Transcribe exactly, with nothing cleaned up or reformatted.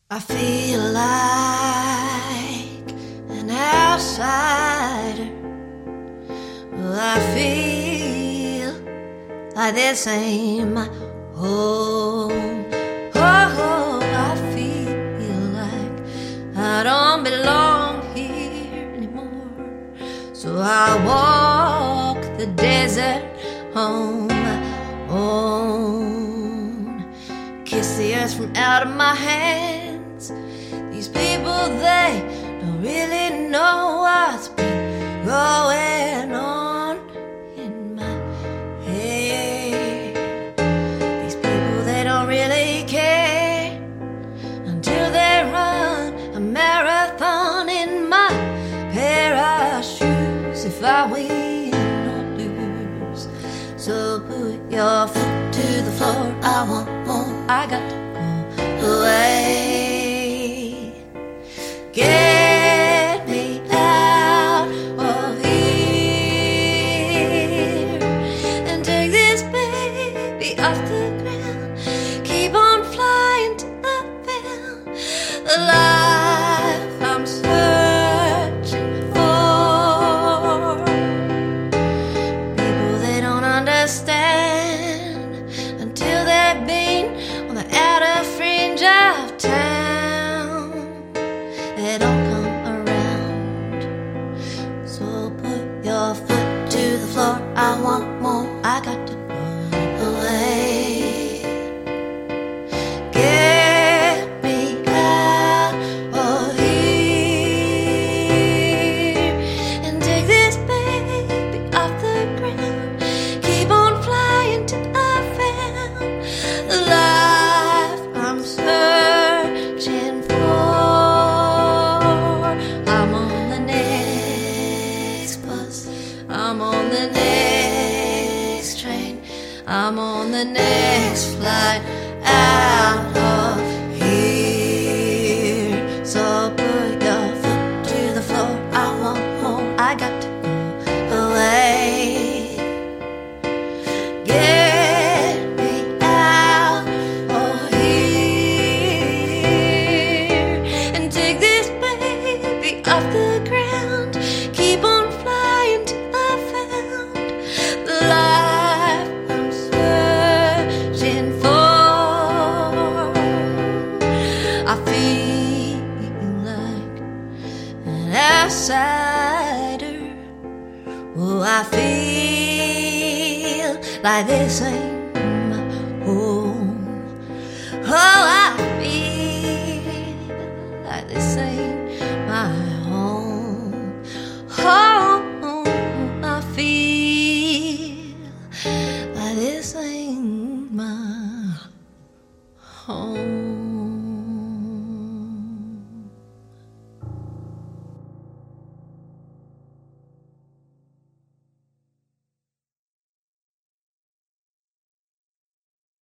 I feel like an outsider. Well, I feel like this ain't my home. Oh, I feel like I don't belong here anymore. So I walk the desert on my own. Kiss the earth from out of my hands. These people, they don't really know what's been going on in my head. These people, they don't really care until they run a marathon in my pair of shoes. If I win or lose, so put your foot to the floor. I want more, I got to go away. Get me out of here and take this baby off the ground. Keep on flying till I found the life I'm searching for. People, they don't understand until they've been on the outer fringe of town. They don't come around. So put your foot to the floor. I want more, I got to go away. Get me out of here and take this baby off the ground. Keep on flying till I found the life I'm searching for. I'm on the next train, I'm on the next flight out of here. So put your foot to the floor. I want more, I got to go away. Get me out of here and take this baby off the ground. Keep on flying till I found the life I'm searching for. I feel like an outsider. Oh, I feel like this ain't my home. Oh, I feel like this ain't my home. Oh, I feel like this ain't my home.